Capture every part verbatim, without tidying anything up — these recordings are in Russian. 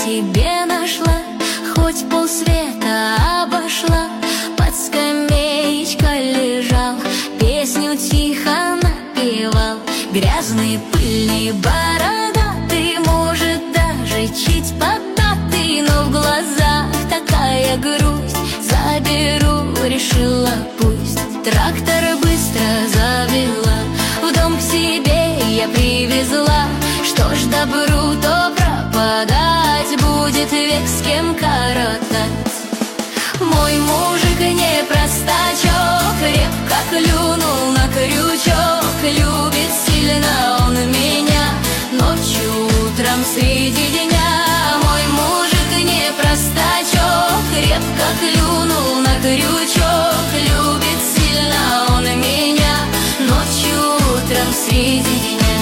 себе нашла, хоть полсвета обошла. Под скамеечкой лежал, песню тихо напевал. Грязный, пыльный, бородатый, может даже чуть поддатый, но в глазах такая грусть. Заберу, решила, пусть. Трактор быстро завела, в дом к себе я привезла. Что ж, добру, то пропадать, будет век с кем коротать. Мой мужик не простачок, крепко клюнул на крючок. Любит сильно он меня, ночью, утром, среди дня. Мой мужик не простачок, крепко клюнул на крючок. Любит сильно он меня, ночью, утром, среди дня.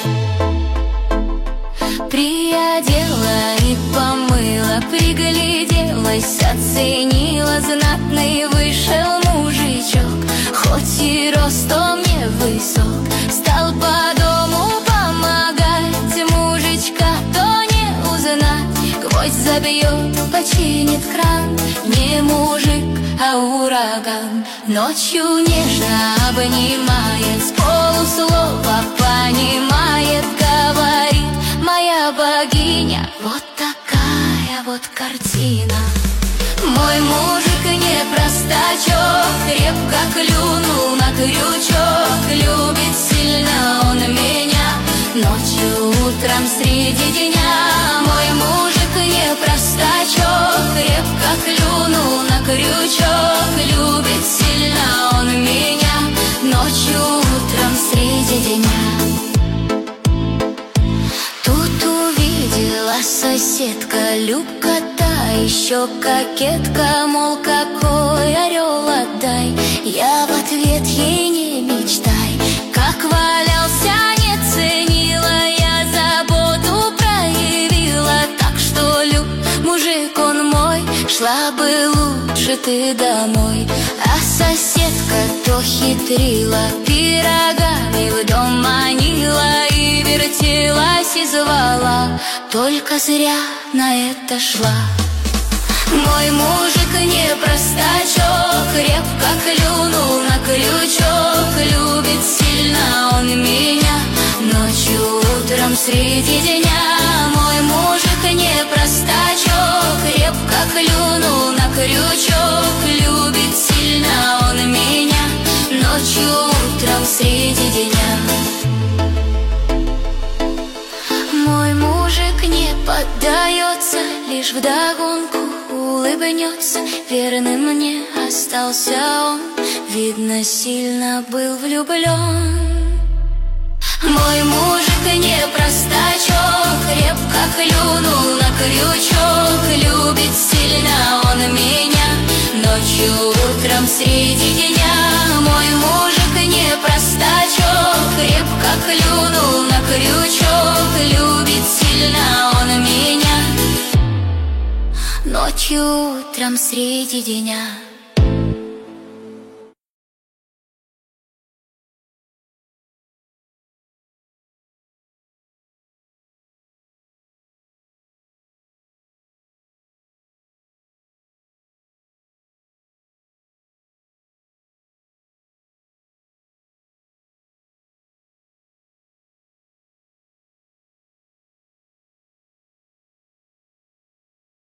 Приодела и помыла, пригляделась, оценила. Знатный вышел мужичок, хоть и ростом не высок. Стал по дому помогать, мужичка то не узнать. Гвоздь забьет, починит кран, не мужик, а ураган. Ночью нежно обнимает, с полуслова понимает, говорит: моя богиня, вот такая вот картина. Мой мужик не простачок, крепко клюнул на крючок. Любит сильно он меня, ночью, утром, среди дня. Мой мужик не простачок, крепко клюнул на крючок. Любит сильно он меня, ночью, утром, среди дня. Тут увидела соседка Любка, та еще кокетка, мол, какой орел отдай. Я в ответ ей: не мечтай. Как валялся, не ценила, я заботу проявила. Так что, Люб, мужик он мой, шла бы лучше ты домой. А соседка то хитрила, пирогами в дом манила и вертелась и звала, только зря на это шла. Мой мужик не простачок, крепко клюнул на крючок. Любит сильно он меня, ночью, утром, среди дня. Мой мужик не простачок, крепко клюнул на крючок. Любит сильно он меня, ночью, утром, среди дня. Мой мужик не поддается, лишь вдогонку улыбнется. Верным мне остался он, видно, сильно был влюблен. Мой мужик не простачок, крепко клюнул на крючок. Любит сильно он меня, ночью, утром, среди дня. Мой мужик не простачок, крепко клюнул на крючок. Любит сильно он меня, ночью, утром, среди дня.